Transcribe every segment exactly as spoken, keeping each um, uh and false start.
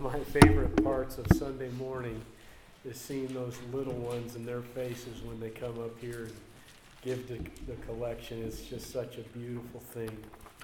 my favorite parts of Sunday morning is seeing those little ones and their faces when they come up here and give the, the collection. It's just such a beautiful thing.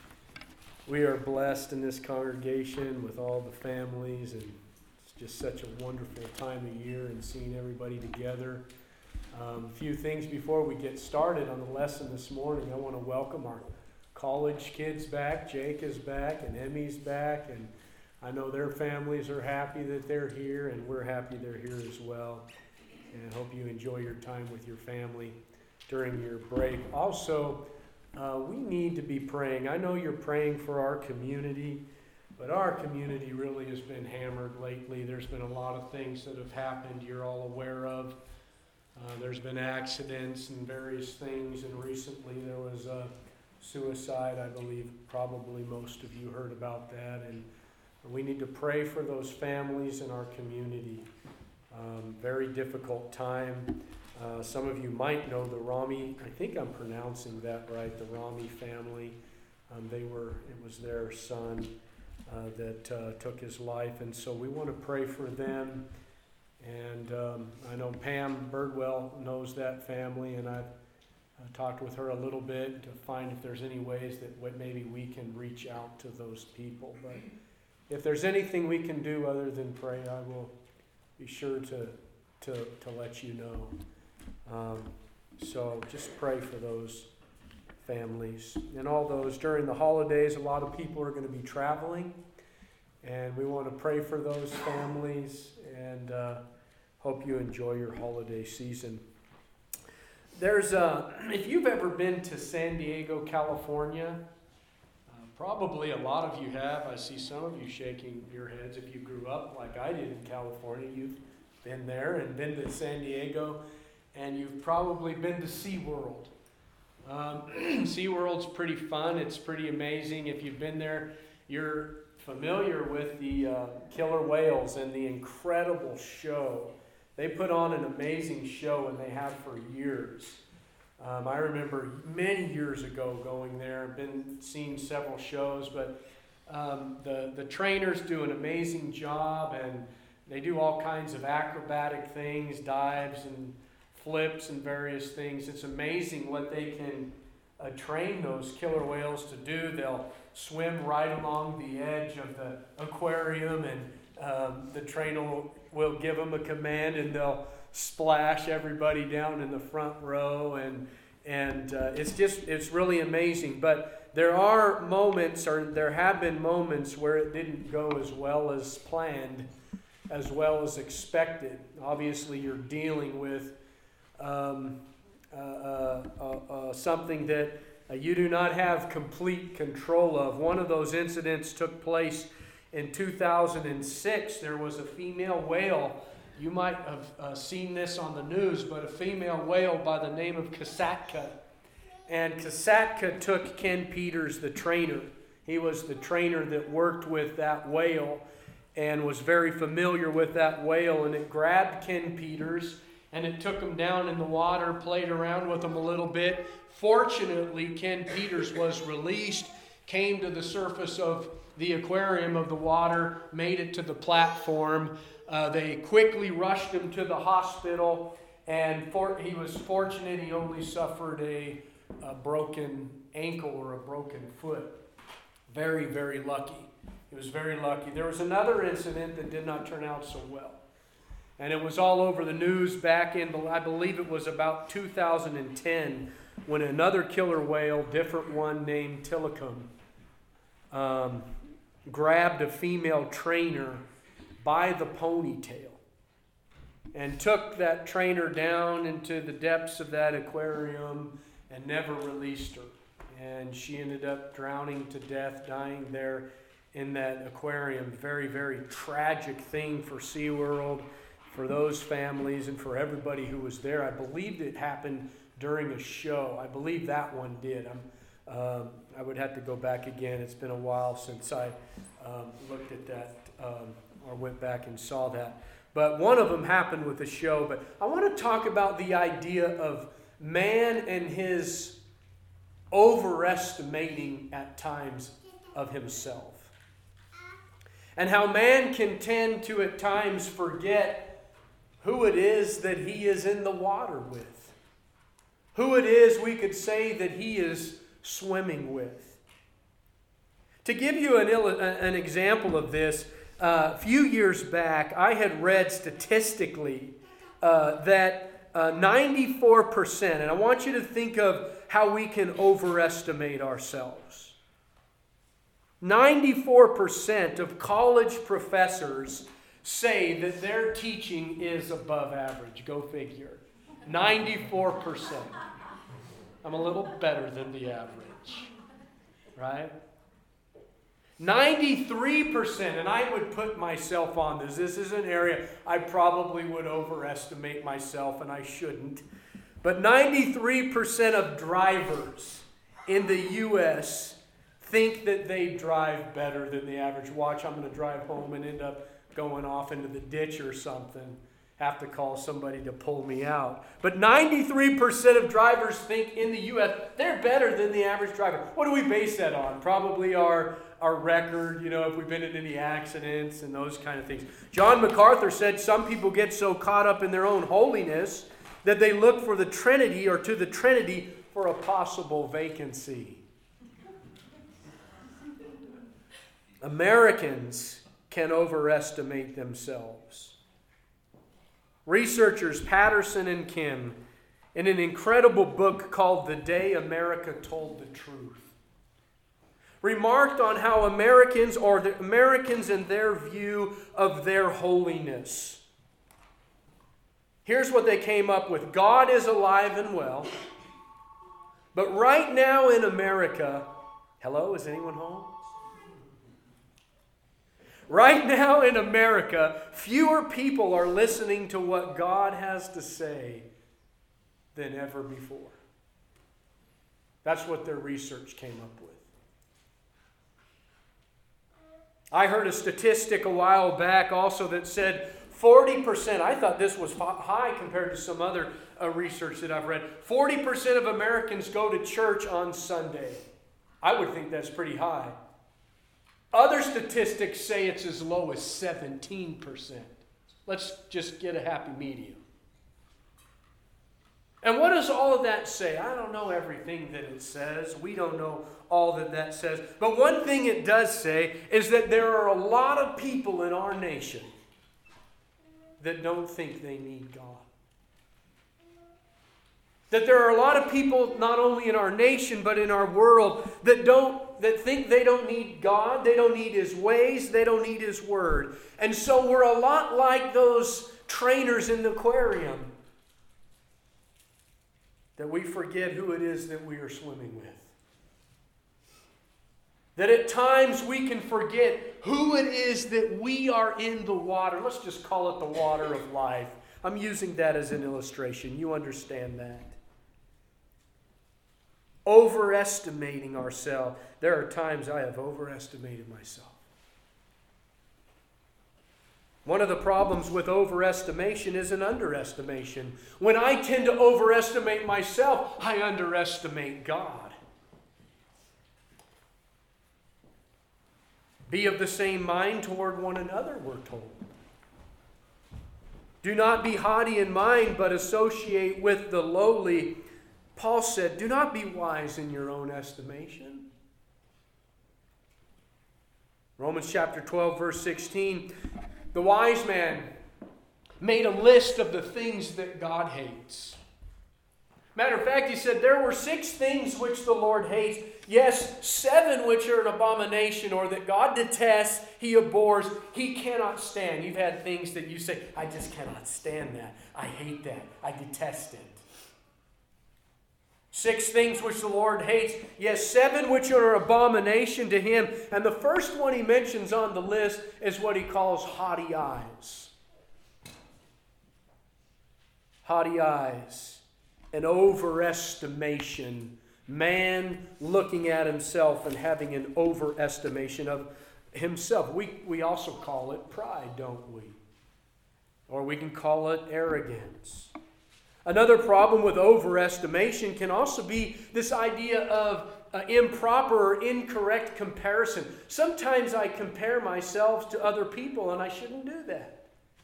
We are blessed in this congregation with all the families, and it's just such a wonderful time of year and seeing everybody together. Um, a few things before we get started on the lesson this morning. I want to welcome our college kids back. Jake is back and Emmy's back, and I know their families are happy that they're here, and we're happy they're here as well. And I hope you enjoy your time with your family during your break. Also, uh, we need to be praying. I know you're praying for our community, but our community really has been hammered lately. There's been a lot of things that have happened you're all aware of. Uh, there's been accidents and various things, and recently there was a suicide. I believe probably most of you heard about that, and we need to pray for those families in our community. Um, very difficult time. Uh, some of you might know the Rami, I think I'm pronouncing that right, the Rami family. Um, they were, it was their son uh, that uh, took his life, and so we want to pray for them. And um, I know Pam Birdwell knows that family, and I've uh, talked with her a little bit to find if there's any ways that maybe we can reach out to those people. But if there's anything we can do other than pray, I will be sure to to, to let you know. Um, so just pray for those families and all those. During the holidays, a lot of people are going to be traveling, and we want to pray for those families and uh, hope you enjoy your holiday season. There's a, if you've ever been to San Diego, California, uh, probably a lot of you have. I see some of you shaking your heads. If you grew up like I did in California, you've been there and been to San Diego, and you've probably been to SeaWorld. Um, SeaWorld's pretty fun. It's pretty amazing. If you've been there, you're familiar with the uh, killer whales and the incredible show. They put on an amazing show, and they have for years. Um, I remember many years ago going there. I've been seeing several shows, but um, the, the trainers do an amazing job, and they do all kinds of acrobatic things, dives and flips and various things. It's amazing what they can uh, train those killer whales to do. They'll swim right along the edge of the aquarium, and um, the trainer will, will give them a command, and they'll splash everybody down in the front row, and and uh, it's just it's really amazing. But there are moments, or there have been moments, where it didn't go as well as planned, as well as expected. Obviously, you're dealing with um, uh, uh, uh, uh, something that uh, you do not have complete control of. One of those incidents took place in two thousand six. There was a female whale. You might have uh, seen this on the news, but a female whale by the name of Kasatka. And Kasatka took Ken Peters, the trainer. He was the trainer that worked with that whale and was very familiar with that whale. And it grabbed Ken Peters, and it took him down in the water, played around with him a little bit. Fortunately, Ken Peters was released, came to the surface of the aquarium of the water, made it to the platform. Uh, they quickly rushed him to the hospital, and for, he was fortunate. He only suffered a, a broken ankle or a broken foot. Very, very lucky. He was very lucky. There was another incident that did not turn out so well. And it was all over the news back in, I believe it was about two thousand ten, when another killer whale, different one named Tilikum, um, grabbed a female trainer by the ponytail and took that trainer down into the depths of that aquarium and never released her. And she ended up drowning to death, dying there in that aquarium. Very, very tragic thing for SeaWorld, for those families, and for everybody who was there. I believe it happened during a show. I believe that one did. I'm, um, I would have to go back again. It's been a while since I um, looked at that um, or went back and saw that. But one of them happened with a show. But I want to talk about the idea of man and his overestimating at times of himself. And how man can tend to at times forget who it is that he is in the water with. Who it is we could say that he is swimming with. To give you an, an example of this, uh, a few years back, I had read statistically uh, that uh, ninety-four percent, and I want you to think of how we can overestimate ourselves. ninety-four percent of college professors say that their teaching is above average. Go figure. ninety-four percent. I'm a little better than the average. Right? ninety-three percent, and I would put myself on this. This is an area I probably would overestimate myself, and I shouldn't. But ninety-three percent of drivers in the U S think that they drive better than the average. Watch, I'm going to drive home and end up going off into the ditch or something. Have to call somebody to pull me out. But ninety-three percent of drivers think in the U S they're better than the average driver. What do we base that on? Probably our, our record, you know, if we've been in any accidents and those kind of things. John MacArthur said some people get so caught up in their own holiness that they look for the Trinity or to the Trinity for a possible vacancy. Americans can overestimate themselves. Researchers Patterson and Kim, in an incredible book called The Day America Told the Truth, remarked on how Americans, or the Americans and their view of their holiness. Here's what they came up with. God is alive and well, but right now in America, hello, is anyone home? Right now in America, fewer people are listening to what God has to say than ever before. That's what their research came up with. I heard a statistic a while back also that said forty percent, I thought this was high compared to some other uh, research that I've read, forty percent of Americans go to church on Sunday. I would think that's pretty high. Other statistics say it's as low as seventeen percent. Let's just get a happy medium. And what does all of that say? I don't know everything that it says. We don't know all that that says. But one thing it does say is that there are a lot of people in our nation that don't think they need God. That there are a lot of people, not only in our nation, but in our world, that don't, that think they don't need God, they don't need His ways, they don't need His Word. And so we're a lot like those trainers in the aquarium, that we forget who it is that we are swimming with. That at times we can forget who it is that we are in the water. Let's just call it the water of life. I'm using that as an illustration. You understand that. Overestimating ourselves. There are times I have overestimated myself. One of the problems with overestimation is an underestimation. When I tend to overestimate myself, I underestimate God. Be of the same mind toward one another, we're told. Do not be haughty in mind, but associate with the lowly. Paul said, do not be wise in your own estimation. Romans chapter twelve, verse sixteen. The wise man made a list of the things that God hates. Matter of fact, he said there were six things which the Lord hates. Yes, seven which are an abomination, or that God detests, He abhors, He cannot stand. You've had things that you say, I just cannot stand that. I hate that. I detest it. Six things which the Lord hates. Yes, seven which are an abomination to Him. And the first one He mentions on the list is what He calls haughty eyes. Haughty eyes. An overestimation. Man looking at himself and having an overestimation of himself. We, we also call it pride, don't we? Or we can call it arrogance. Another problem with overestimation can also be this idea of uh, improper or incorrect comparison. Sometimes I compare myself to other people, and I shouldn't do that.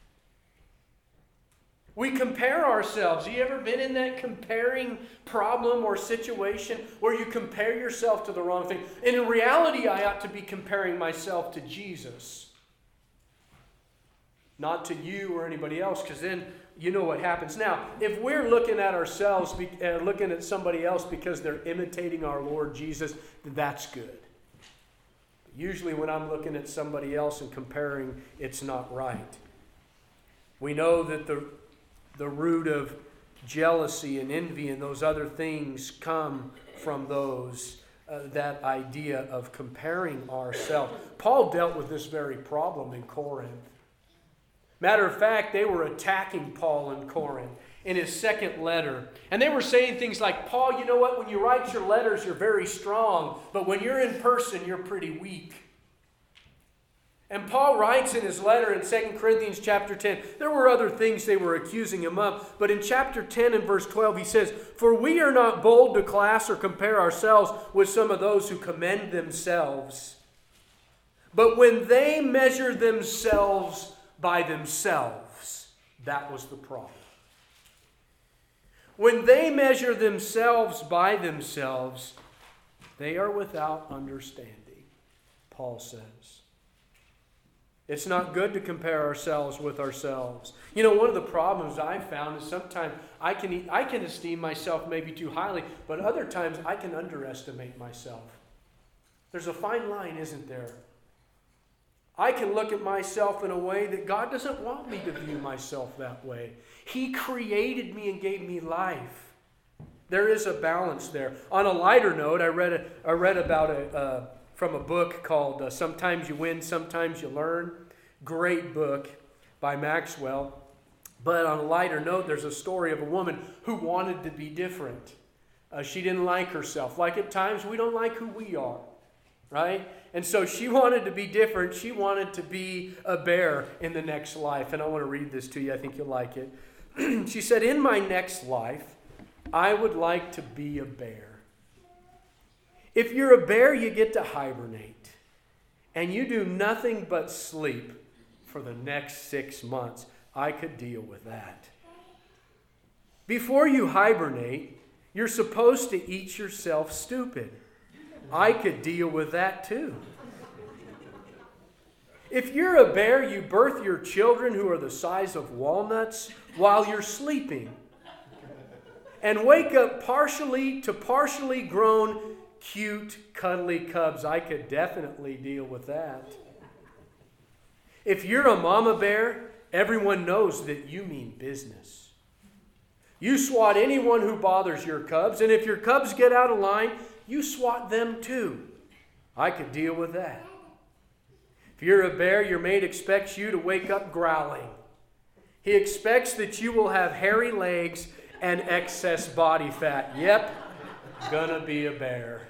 We compare ourselves. Have you ever been in that comparing problem or situation where you compare yourself to the wrong thing? And in reality, I ought to be comparing myself to Jesus, not to you or anybody else, because then you know what happens. Now, if we're looking at ourselves, uh, looking at somebody else because they're imitating our Lord Jesus, then that's good. Usually when I'm looking at somebody else and comparing, it's not right. We know that the The root of jealousy and envy and those other things come from those, uh, that idea of comparing ourselves. Paul dealt with this very problem in Corinth. Matter of fact, they were attacking Paul in Corinth in his second letter. And they were saying things like, Paul, you know what? When you write your letters, you're very strong. But when you're in person, you're pretty weak. And Paul writes in his letter in Second Corinthians chapter ten, there were other things they were accusing him of, but in chapter ten and verse twelve he says, for we are not bold to class or compare ourselves with some of those who commend themselves. But when they measure themselves by themselves, that was the problem. When they measure themselves by themselves, they are without understanding, Paul says. It's not good to compare ourselves with ourselves. You know, one of the problems I've found is sometimes I can I can esteem myself maybe too highly, but other times I can underestimate myself. There's a fine line, isn't there? I can look at myself in a way that God doesn't want me to view myself that way. He created me and gave me life. There is a balance there. On a lighter note, I read a, I read about a... Uh, from a book called uh, Sometimes You Win, Sometimes You Learn. Great book by Maxwell. But on a lighter note, there's a story of a woman who wanted to be different. Uh, she didn't like herself. Like at times, we don't like who we are, right? And so she wanted to be different. She wanted to be a bear in the next life. And I want to read this to you. I think you'll like it. She said, in my next life, I would like to be a bear. If you're a bear, you get to hibernate. And you do nothing but sleep for the next six months. I could deal with that. Before you hibernate, you're supposed to eat yourself stupid. I could deal with that too. If you're a bear, you birth your children who are the size of walnuts while you're sleeping. And wake up partially to partially grown cute, cuddly cubs. I could definitely deal with that. If you're a mama bear, everyone knows that you mean business. You swat anyone who bothers your cubs, and if your cubs get out of line, you swat them too. I could deal with that. If you're a bear, your mate expects you to wake up growling. He expects that you will have hairy legs and excess body fat. Yep, gonna be a bear.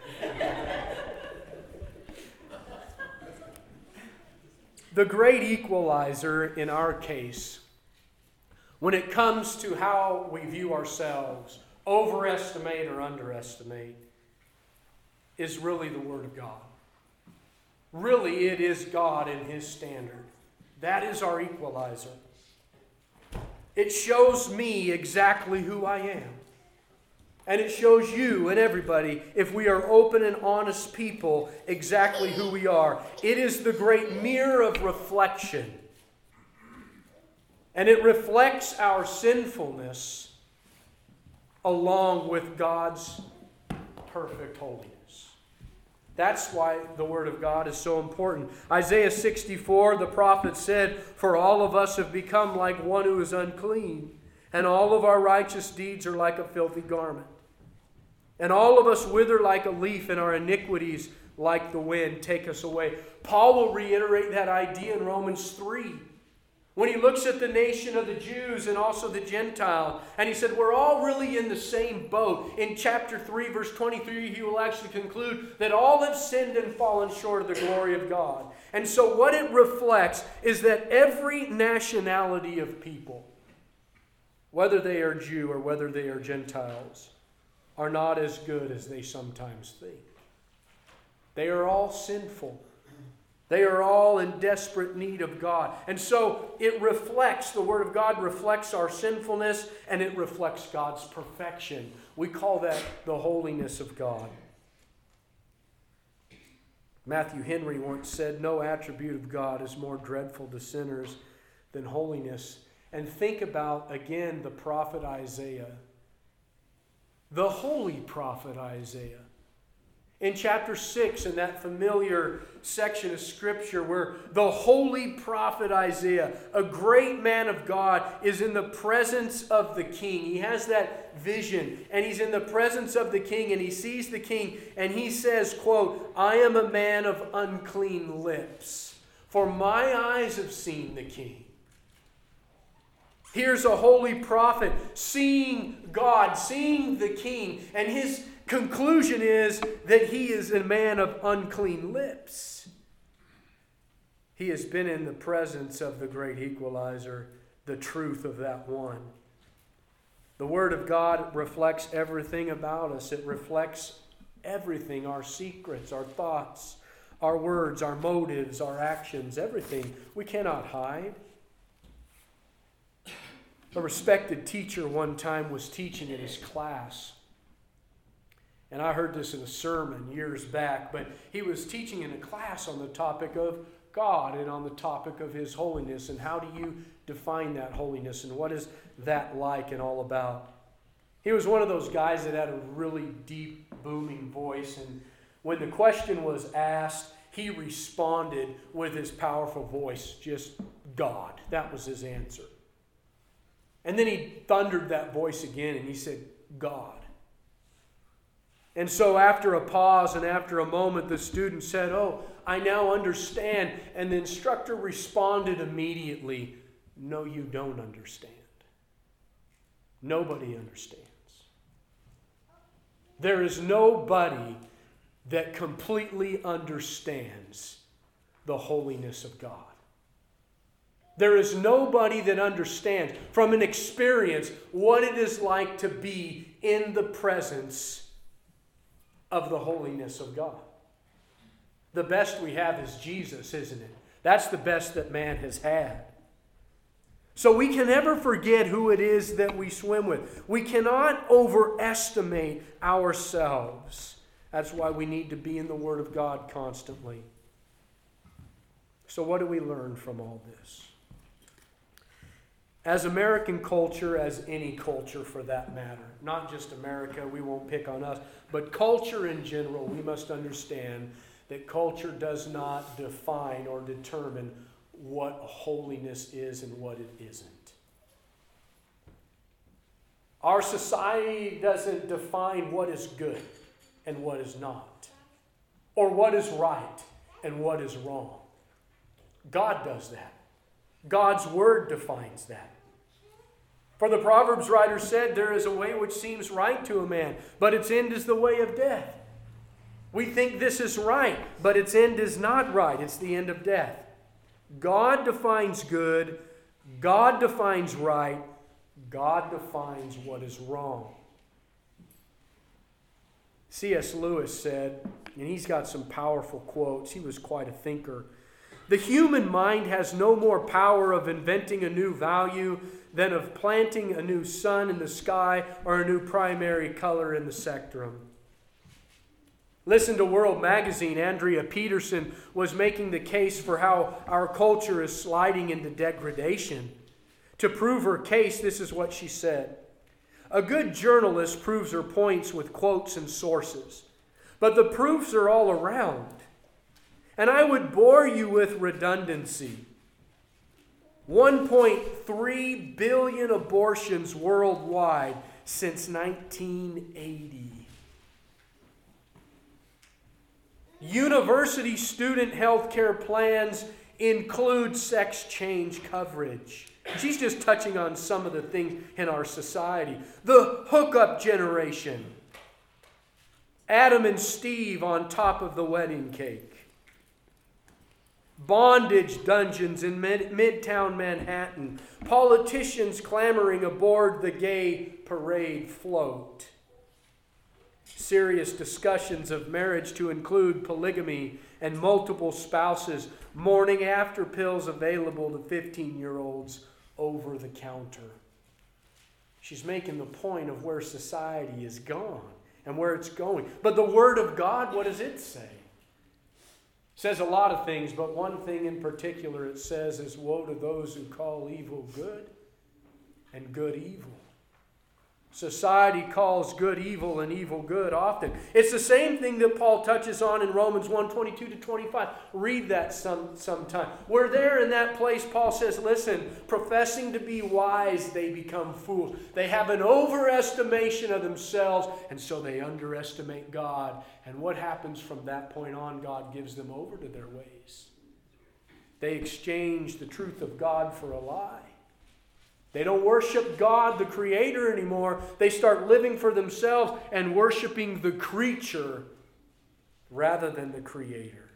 The great equalizer in our case, when it comes to how we view ourselves, overestimate or underestimate, is really the Word of God. Really, it is God and His standard. That is our equalizer. It shows me exactly who I am. And it shows you and everybody, if we are open and honest people, exactly who we are. It is the great mirror of reflection. And it reflects our sinfulness along with God's perfect holiness. That's why the Word of God is so important. Isaiah sixty-four, the prophet said, "For all of us have become like one who is unclean, and all of our righteous deeds are like a filthy garment. And all of us wither like a leaf, and our iniquities, like the wind, take us away." Paul will reiterate that idea in Romans three. When he looks at the nation of the Jews and also the Gentiles, and he said, we're all really in the same boat. In chapter three, verse twenty-three, he will actually conclude that all have sinned and fallen short of the glory of God. And so what it reflects is that every nationality of people, whether they are Jew or whether they are Gentiles, are not as good as they sometimes think. They are all sinful. They are all in desperate need of God. And so it reflects, the Word of God reflects our sinfulness, and it reflects God's perfection. We call that the holiness of God. Matthew Henry once said, "No attribute of God is more dreadful to sinners than holiness." And think about, again, the prophet Isaiah. The holy prophet Isaiah. In chapter six, in that familiar section of Scripture where the holy prophet Isaiah, a great man of God, is in the presence of the king. He has that vision, and he's in the presence of the king, and he sees the king, and he says, quote, "I am a man of unclean lips, for my eyes have seen the king." Here's a holy prophet seeing God, seeing the king, and his conclusion is that he is a man of unclean lips. He has been in the presence of the great equalizer, the truth of that one. The Word of God reflects everything about us. It reflects everything, our secrets, our thoughts, our words, our motives, our actions, everything. We cannot hide. A respected teacher one time was teaching in his class. And I heard this in a sermon years back, but he was teaching in a class on the topic of God and on the topic of His holiness, and how do you define that holiness, and what is that like and all about. He was one of those guys that had a really deep, booming voice, and when the question was asked, he responded with his powerful voice, just God. That was his answer. And then he thundered that voice again, and he said, God. And so after a pause and after a moment, the student said, "Oh, I now understand." And the instructor responded immediately, "No, you don't understand. Nobody understands. There is nobody that completely understands the holiness of God. There is nobody that understands from an experience what it is like to be in the presence of the holiness of God." The best we have is Jesus, isn't it? That's the best that man has had. So we can never forget who it is that we swim with. We cannot overestimate ourselves. That's why we need to be in the Word of God constantly. So what do we learn from all this? As American culture, as any culture for that matter, not just America, we won't pick on us, but culture in general, we must understand that culture does not define or determine what holiness is and what it isn't. Our society doesn't define what is good and what is not, or what is right and what is wrong. God does that. God's Word defines that. For the Proverbs writer said, "There is a way which seems right to a man, but its end is the way of death." We think this is right, but its end is not right. It's the end of death. God defines good. God defines right. God defines what is wrong. C S Lewis said, and he's got some powerful quotes. He was quite a thinker. "The human mind has no more power of inventing a new value than of planting a new sun in the sky or a new primary color in the spectrum." Listen to World Magazine. Andrea Peterson was making the case for how our culture is sliding into degradation. To prove her case, this is what she said. "A good journalist proves her points with quotes and sources, but the proofs are all around. And I would bore you with redundancy. one point three billion abortions worldwide since nineteen eighty. University student health care plans include sex change coverage." She's just touching on some of the things in our society. The hookup generation. Adam and Steve on top of the wedding cake. Bondage dungeons in mid- Midtown Manhattan. Politicians clamoring aboard the gay parade float. serious discussions of marriage to include polygamy and multiple spouses, morning after pills available to fifteen-year-olds over the counter. She's making the point of where society is gone and where it's going. But the Word of God, what does it say? It says a lot of things, but one thing in particular it says is, woe to those who call evil good and good evil. Society calls good evil and evil good often. It's the same thing that Paul touches on in Romans one, twenty-two to twenty-five. Read that some sometime. We're there in that place. Paul says, listen, professing to be wise, they become fools. They have an overestimation of themselves, and so they underestimate God. And what happens from that point on? God gives them over to their ways. They exchange the truth of God for a lie. They don't worship God, the Creator, anymore. They start living for themselves and worshiping the creature rather than the Creator.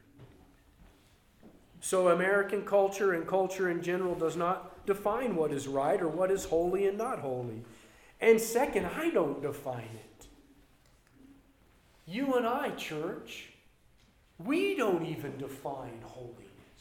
So American culture and culture in general does not define what is right or what is holy and not holy. And second, I don't define it. You and I, church, we don't even define holiness.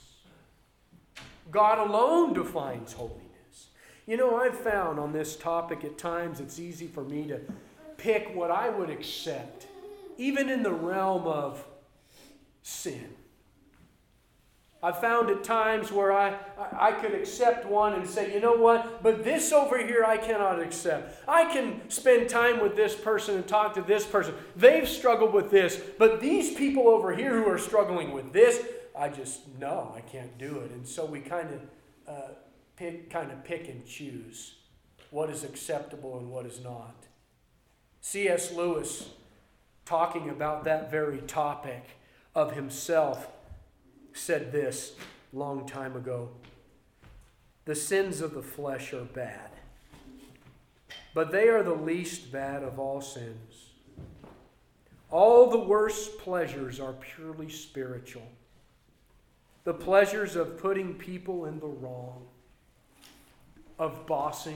God alone defines holiness. You know, I've found on this topic at times it's easy for me to pick what I would accept, even in the realm of sin. I've found at times where I, I could accept one and say, you know what, but this over here I cannot accept. I can spend time with this person and talk to this person. They've struggled with this, but these people over here who are struggling with this, I just, no, I can't do it. And so we kind of... Uh, Pick, kind of pick and choose what is acceptable and what is not. C S Lewis, talking about that very topic of himself, said this a long time ago. The sins of the flesh are bad, but they are the least bad of all sins. All the worst pleasures are purely spiritual. The pleasures of putting people in the wrong, of bossing,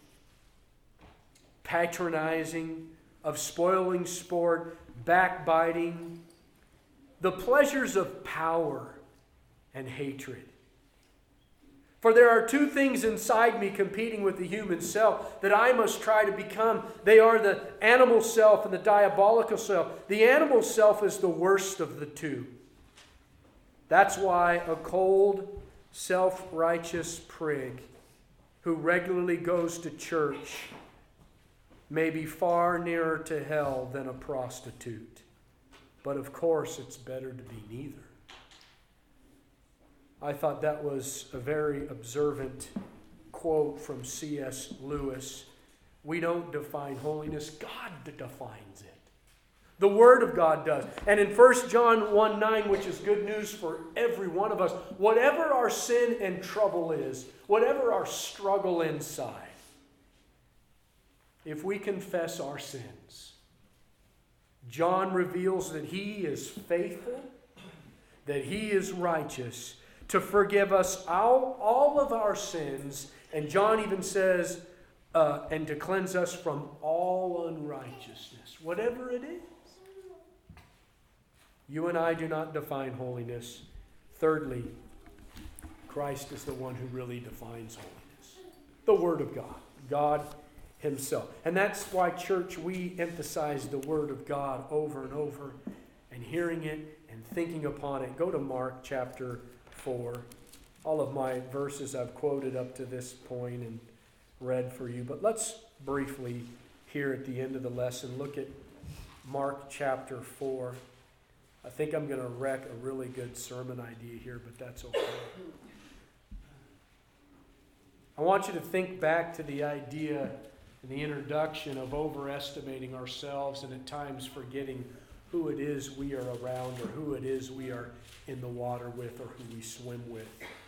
patronizing, of spoiling sport, backbiting, the pleasures of power and hatred. For there are two things inside me competing with the human self that I must try to become. They are the animal self and the diabolical self. The animal self is the worst of the two. That's why a cold, self-righteous prig who regularly goes to church may be far nearer to hell than a prostitute. But of course, it's better to be neither. I thought that was a very observant quote from C S Lewis. We don't define holiness. God defines it. The Word of God does. And in First John one nine, which is good news for every one of us, whatever our sin and trouble is, whatever our struggle inside, if we confess our sins, John reveals that He is faithful, that He is righteous, to forgive us all, all of our sins. And John even says, uh, and to cleanse us from all unrighteousness, whatever it is. You and I do not define holiness. Thirdly, Christ is the one who really defines holiness. The Word of God. God Himself. And that's why, church, we emphasize the Word of God over and over, and hearing it and thinking upon it. Go to Mark chapter four. All of my verses I've quoted up to this point and read for you. But let's briefly, here at the end of the lesson, look at Mark chapter four. I think I'm going to wreck a really good sermon idea here, but that's okay. I want you to think back to the idea in the introduction of overestimating ourselves and at times forgetting who it is we are around or who it is we are in the water with or who we swim with.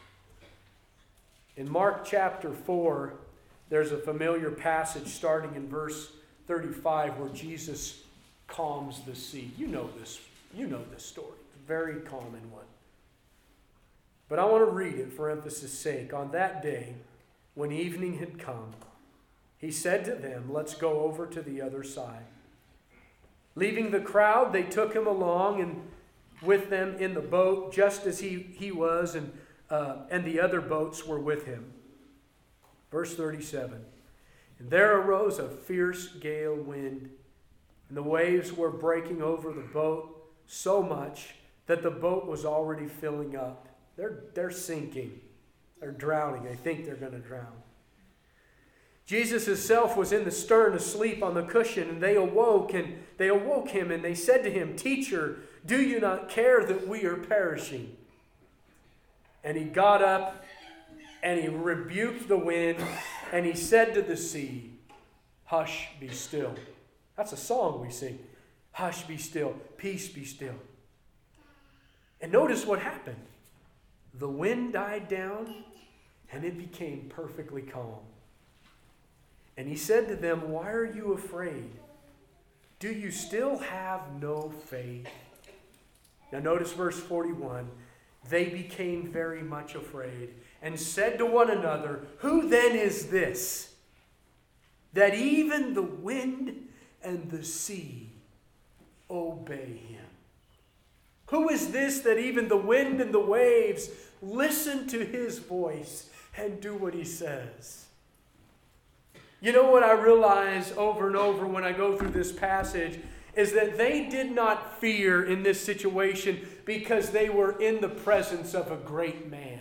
In Mark chapter four, there's a familiar passage starting in verse thirty-five where Jesus calms the sea. You know this. You know this story. It's a very common one. But I want to read it for emphasis' sake. On that day, when evening had come, He said to them, "Let's go over to the other side." Leaving the crowd, they took him along and with them in the boat, just as he, he was, and, uh, and the other boats were with him. Verse thirty-seven. And there arose a fierce gale wind, and the waves were breaking over the boat so much that the boat was already filling up. They're, they're sinking. They're drowning. They think they're going to drown. Jesus himself was in the stern asleep on the cushion, and they awoke, and they awoke him, and they said to him, Teacher, do you not care that we are perishing? And he got up, and he rebuked the wind, and he said to the sea, Hush, be still. That's a song we sing. Hush, be still. Peace, be still. And notice what happened. The wind died down, and it became perfectly calm. And he said to them, Why are you afraid? Do you still have no faith? Now notice verse forty-one. They became very much afraid and said to one another, Who then is this, that even the wind and the sea obey him? Who is this that even the wind and the waves listen to his voice and do what he says? You know what I realize over and over when I go through this passage is that they did not fear in this situation because they were in the presence of a great man.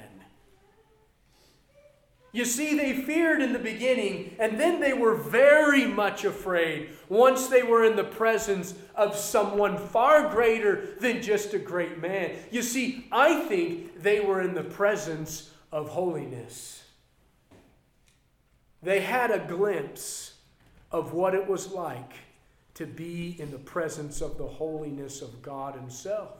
You see, they feared in the beginning, and then they were very much afraid once they were in the presence of someone far greater than just a great man. You see, I think they were in the presence of holiness. They had a glimpse of what it was like to be in the presence of the holiness of God himself.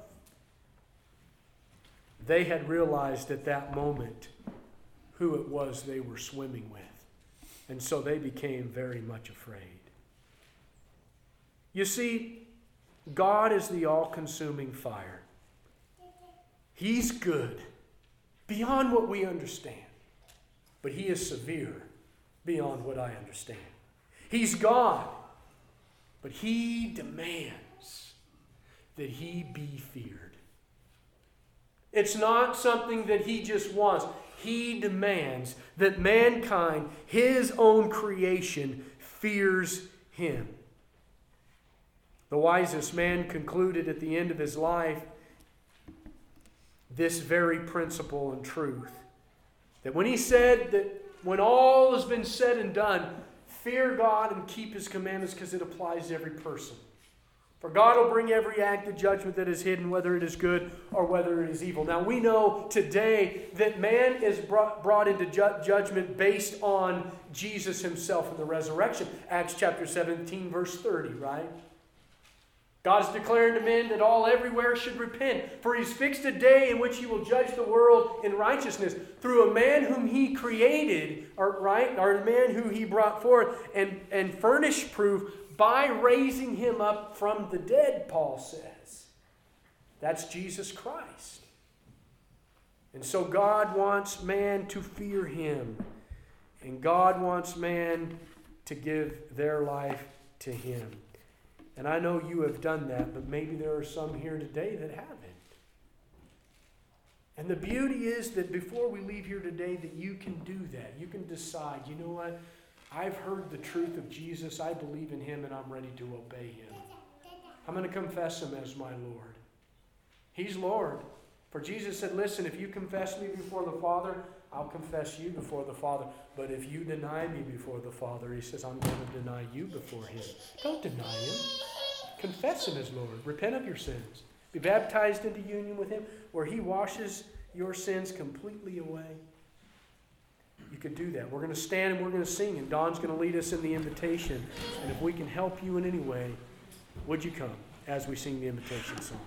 They had realized at that moment who it was they were swimming with. And so they became very much afraid. You see, God is the all-consuming fire. He's good beyond what we understand. But he is severe beyond what I understand. He's God, but he demands that he be feared. It's not something that he just wants. He demands that mankind, his own creation, fears him. The wisest man concluded at the end of his life this very principle and truth. That when he said that when all has been said and done, fear God and keep his commandments, because it applies to every person. For God will bring every act of judgment that is hidden, whether it is good or whether it is evil. Now we know today that man is brought, brought into ju- judgment based on Jesus himself and the resurrection. Acts chapter seventeen, verse thirty, right? God is declaring to men that all everywhere should repent, for he's fixed a day in which he will judge the world in righteousness through a man whom he created, or right, or a man who he brought forth and, and furnished proof by raising him up from the dead, Paul says. That's Jesus Christ. And so God wants man to fear him, and God wants man to give their life to him. And I know you have done that, but maybe there are some here today that haven't. And the beauty is that before we leave here today, that you can do that. You can decide, you know what? I've heard the truth of Jesus. I believe in him, and I'm ready to obey him. I'm going to confess him as my Lord. He's Lord. For Jesus said, listen, if you confess me before the Father, I'll confess you before the Father. But if you deny me before the Father, he says, I'm going to deny you before him. Don't deny him. Confess him as Lord. Repent of your sins. Be baptized into union with him, where he washes your sins completely away. You could do that. We're going to stand and we're going to sing, and Don's going to lead us in the invitation. And if we can help you in any way, would you come as we sing the invitation song?